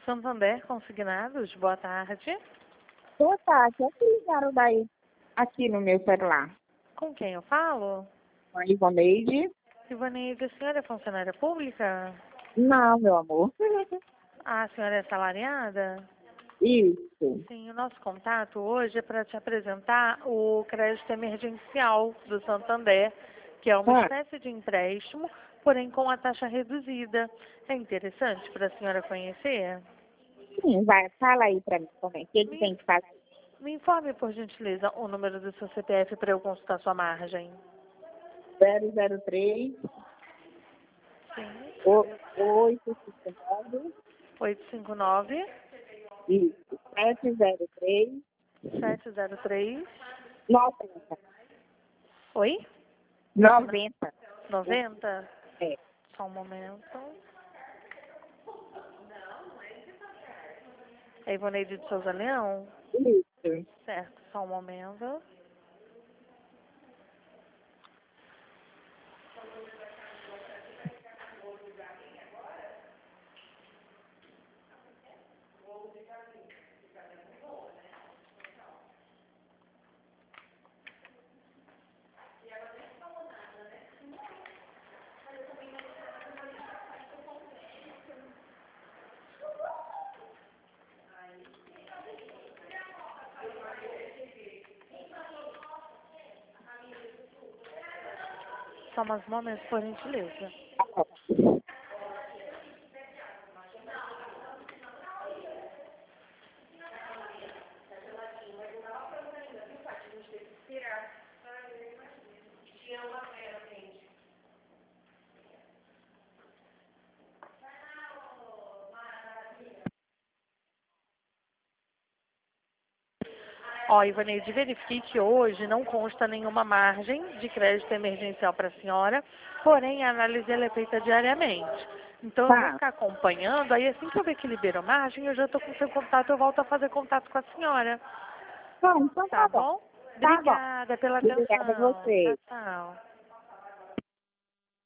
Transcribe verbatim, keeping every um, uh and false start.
Santander Consignados, boa tarde. Boa tarde, é que ligaram daí aqui no meu celular. Com quem eu falo? Com a Ivoneide? Ivaneide, a senhora é funcionária pública? Não, meu amor. A senhora é assalariada? Isso. Sim, o nosso contato hoje é para te apresentar o crédito emergencial do Santander, que é uma Ah, espécie de empréstimo, porém com a taxa reduzida. É interessante para a senhora conhecer? sim, vai, fala aí pra mim também. O que ele Me, tem que fazer? me informe, por gentileza, o número do seu C P F para eu consultar sua margem. zero zero três, Sim. oito cinco nove, oito cinco nove, isso, sete zero três, sete zero três. noventa. Oi? noventa. noventa? É, Só um momento. É Ivoneide de Souza Leão? isso. Certo, só um momento. Só mais um momento, por gentileza. Ó, Ivaneide, verifiquei que hoje não consta nenhuma margem de crédito emergencial para a senhora, porém a análise ela é feita diariamente. Então eu vou Tá, ficar acompanhando, aí assim que eu ver que liberou margem, eu já estou com seu contato, eu volto a fazer contato com a senhora. bom, então Tá tá bom. bom? Tá bom. Obrigada pela Obrigada a atenção. você. Tchau, tchau.